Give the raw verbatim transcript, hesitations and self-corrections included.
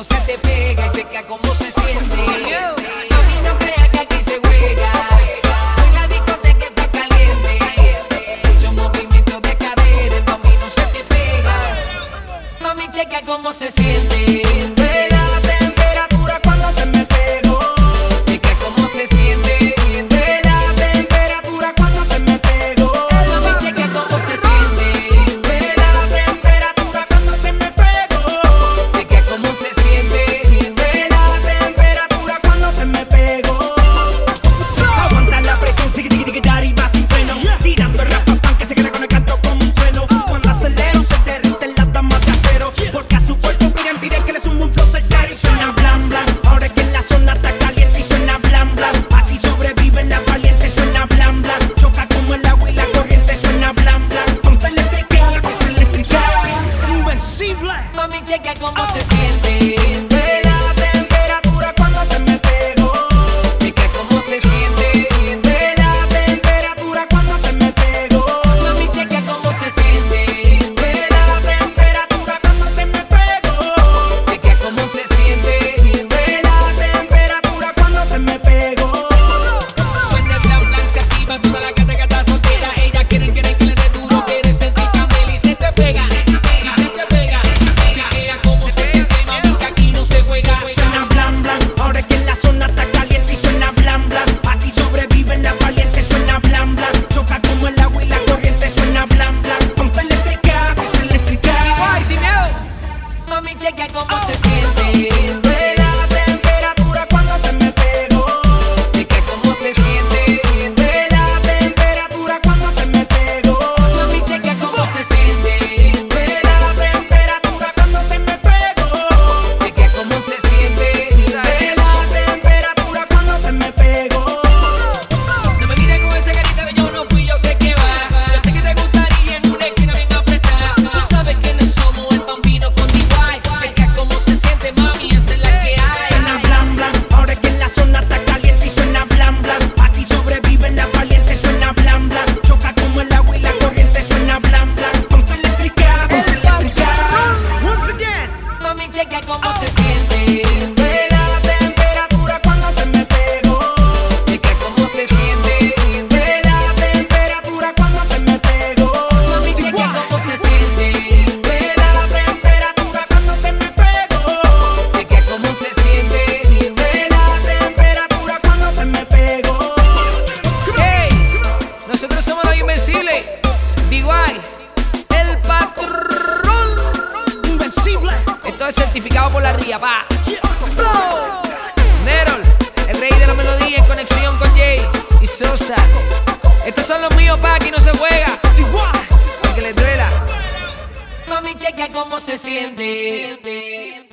se te pega, checa cómo se siente. Mami, no creas que aquí se juega. Hoy la discoteca está caliente. Mucho movimiento de cadera, mami, no se te pega. Mami, checa cómo se siente. Siente la temperatura cuando te me pego. Checa cómo se siente. Siente la temperatura cuando te me pego. Mami, checa cómo se siente. Siente la temperatura cuando te me pego. Checa cómo se siente. Siente la temperatura cuando te me pego. Aguanta la presión, sigue, sigue, sigue, y va sin freno. Tirando el rap, pan que se queda con el canto como un trueno. Cuando acelero se derriten las damas de acero. Porque a su cuerpo piden, piden que le sume un flow certero. Y suena blan, blan. Ahora es que la zona está caliente y suena blan, blan. Aquí sobreviven las valientes, suena blan, blan. Choca como el agua y la corriente, suena blan, blan. Ponte eléctrica, ponte eléctrica. Invencible. Mami, checa cómo se siente. Siente la temperatura cuando te me pego. Checa cómo se siente. Siente la temperatura cuando te me pego. Mami, checa cómo se siente. Siente la temperatura cuando te me pego. Checa cómo se siente. Siente la temperatura cuando te me pego. Suena blan blan, se activa toda la gata que está soltera. Ella quiere, quiere que le dé duro, quiere sentir candela y se te pega. Y se te pega. Chequea cómo se siente, mami, que aquí no se juega. Suena blan blan, ahora es que la zona está caliente y suena blan blan. Aquí sobreviven las valientes, suena blan blan. Choca como el agua y la corriente, suena blan blan. Ponte eléctrica, ponte eléctrica. Mami, checa cómo se siente. Siente la temperatura cuando te me pego. Checa cómo se siente. Siente la temperatura cuando te me pego. Mami, checa cómo se siente. Siente la temperatura cuando te me pego. Checa cómo se siente. Siente la temperatura cuando te me pego. No me mires con esa carita de yo no fui, yo sé que va. Yo sé que te gustaría en una esquina bien apretada. Tú sabes quiénes somos, el bambino con D Y. Checa cómo se siente, mami, esa es la que hay. Suena blan blan, ahora es que la zona está caliente y suena blan blan. Aquí sobreviven las valientes, suena blan blan. Choca como el agua y la corriente, suena blan blan. Ponte eléctrica, ponte eléctrica. Once again. Mami, checa cómo se siente. Siente la temperatura cuando te me pego. Checa cómo se siente. Siente la temperatura cuando te me pego. Mami, checa cómo se siente. Siente la temperatura cuando te me pego. Checa cómo se siente. Siente la temperatura cuando te me pego. Hey, nosotros somos los invencibles. D Y, el patrón. Invencible. Esto es certificado por la R I A, pa. Nerol, el rey de la melodía en conexión con Jay y Sosa. Estos son los míos, pa, aquí no se juega. Aunque les duela. Mami, checa cómo se siente.